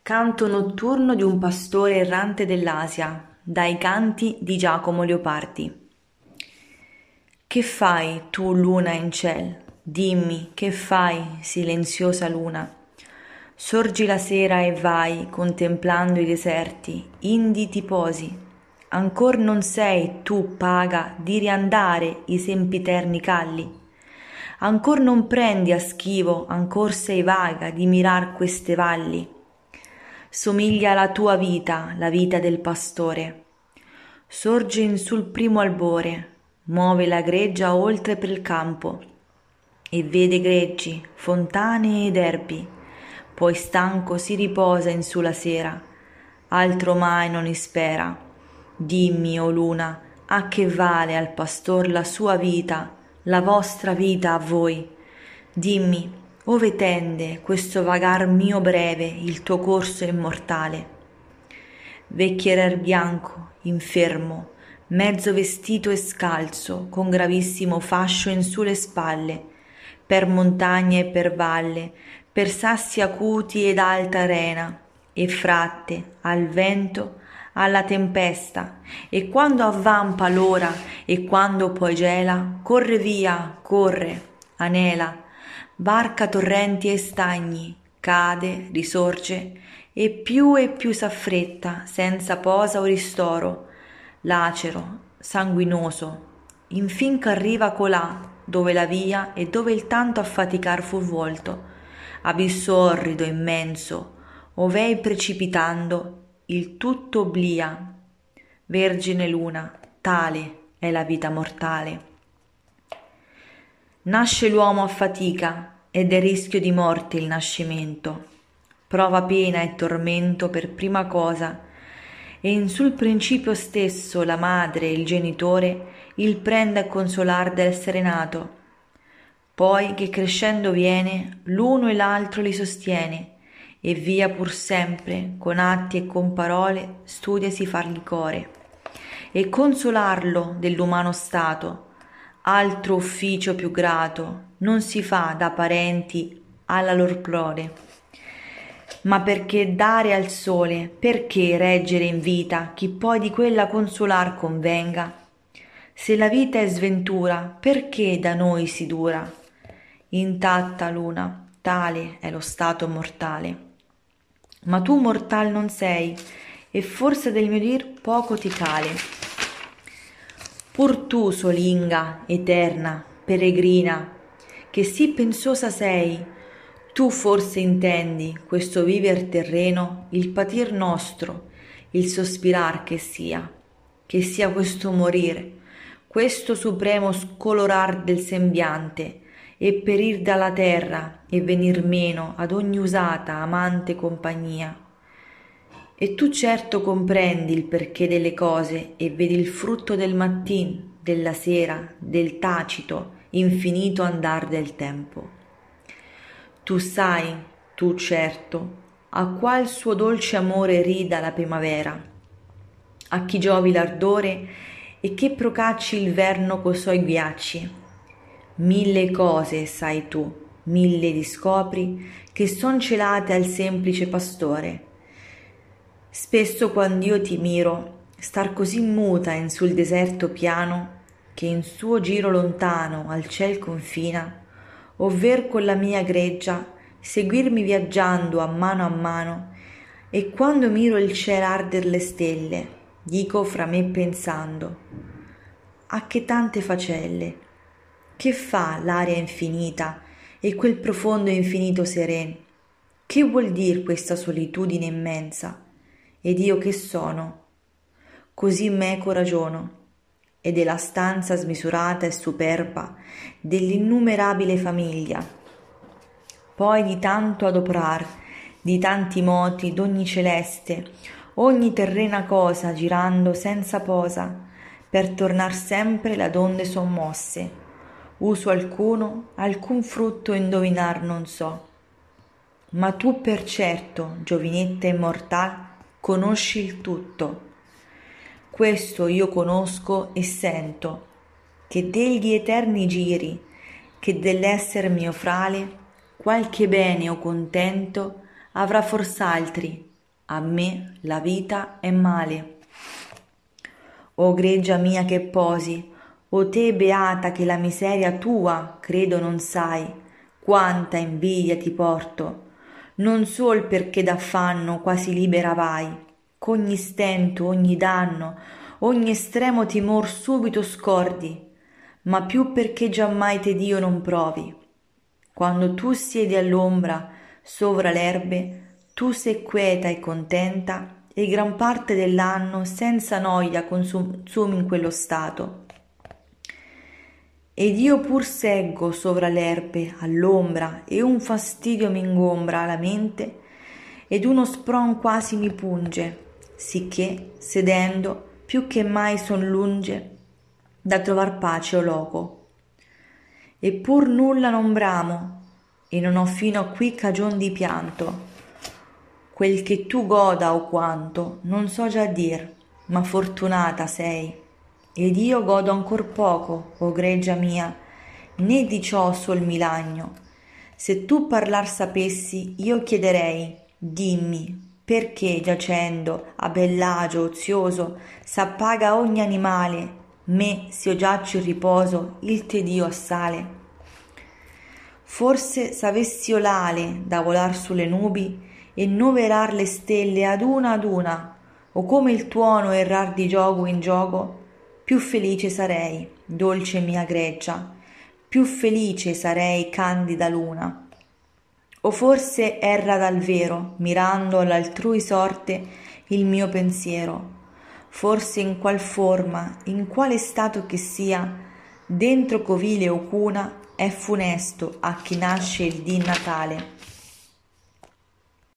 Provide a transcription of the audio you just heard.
Canto notturno di un pastore errante dell'Asia, dai canti di Giacomo Leopardi. Che fai tu, luna in ciel? Dimmi, che fai, silenziosa luna? Sorgi la sera e vai, contemplando i deserti, indi ti posi. Ancor non sei tu paga di riandare i sempiterni calli? Ancor non prendi a schivo, ancor sei vaga di mirar queste valli? Somiglia alla tua vita, la vita del pastore. Sorge in sul primo albore, muove la greggia oltre pel campo e vede greggi, fontane ed erbi. Poi stanco si riposa in su la sera, altro mai non ispera. Dimmi, o luna, a che vale al pastor la sua vita, la vostra vita a voi? Dimmi, ove tende questo vagar mio breve, il tuo corso immortale? Vecchierer bianco, infermo, mezzo vestito e scalzo, con gravissimo fascio in su le spalle, per montagna e per valle, per sassi acuti ed alta arena, e fratte, al vento, alla tempesta, e quando avvampa l'ora e quando poi gela, corre via, corre, anela, varca torrenti e stagni, cade, risorge, e più s'affretta, senza posa o ristoro, lacero, sanguinoso, infin ch'arriva colà, dove la via e dove il tanto affaticar fu volto, abisso orrido, immenso, ov'ei precipitando, il tutto obblia. Vergine luna, tale è la vita mortale. Nasce l'uomo a fatica ed è rischio di morte il nascimento. Prova pena e tormento per prima cosa, e in sul principio stesso la madre e il genitore il prende a consolar d'essere nato. Poi che crescendo viene, l'uno e l'altro li sostiene, e via pur sempre, con atti e con parole, studiasi fargli core, e consolarlo dell'umano stato. Altro ufficio più grato non si fa da parenti alla lor prole. Ma perché dare al sole, perché reggere in vita chi poi di quella consolar convenga? Se la vita è sventura, perché da noi si dura? Intatta luna, tale è lo stato mortale. Ma tu mortal non sei, e forse del mio dir poco ti cale. Pur tu, solinga, eterna, peregrina, che sì pensosa sei, tu forse intendi questo viver terreno, il patir nostro, il sospirar che sia questo morir, questo supremo scolorar del sembiante, e perir dalla terra e venir meno ad ogni usata amante compagnia. E tu certo comprendi il perché delle cose e vedi il frutto del mattin, della sera, del tacito, infinito andar del tempo. Tu sai, tu certo, a qual suo dolce amore rida la primavera, a chi giovi l'ardore e che procacci il verno co suoi ghiacci. Mille cose sai tu, mille discopri che son celate al semplice pastore. Spesso quand'io ti miro, star così muta in sul deserto piano, che in suo giro lontano al ciel confina, ovver con la mia greggia seguirmi viaggiando a mano, e quando miro il ciel arder le stelle, dico fra me pensando, a che tante facelle, che fa l'aria infinita e quel profondo e infinito seren? Che vuol dir questa solitudine immensa? Ed io che sono? Così meco ragiono, e della stanza smisurata e superba dell'innumerabile famiglia. Poi di tanto adoprar, di tanti moti, d'ogni celeste, ogni terrena cosa girando senza posa, per tornar sempre là donde son mosse, uso alcuno, alcun frutto indovinar non so. Ma tu per certo, giovinetta immortal, conosci il tutto. Questo io conosco e sento, che degli eterni giri, che dell'esser mio frale, qualche bene o contento avrà fors'altri, a me la vita è male. O greggia mia che posi, o te beata che la miseria tua credo non sai, quanta invidia ti porto, non sol perché d'affanno quasi libera vai, ch'ogni stento, ogni danno, ogni estremo timor subito scordi, ma più perché giammai te Dio non provi. Quando tu siedi all'ombra sovra l'erbe, tu sei quieta e contenta, e gran parte dell'anno senza noia consumi in quello stato. Ed io pur seggo sovra l'erbe all'ombra, e un fastidio m'ingombra la mente, ed uno spron quasi mi punge, sicché, sedendo, più che mai son lunge da trovar pace o loco. Eppur nulla non bramo, e non ho fino a qui cagion di pianto. Quel che tu goda o quanto, non so già dir, ma fortunata sei. Ed io godo ancor poco, o greggia mia, né di ciò sol mi lagno. Se tu parlar sapessi, io chiederei, dimmi, perché giacendo a bell'agio ozioso s'appaga ogni animale, me s'io giaccio in riposo il tedio assale. Forse s'avess'io l'ale da volar sulle nubi e noverar le stelle ad una, o come il tuono errar di gioco in gioco, più felice sarei, dolce mia greggia, più felice sarei, candida luna. O forse erra dal vero, mirando all'altrui sorte, il mio pensiero. Forse in qual forma, in quale stato che sia, dentro covile o cuna, è funesto a chi nasce il dì natale.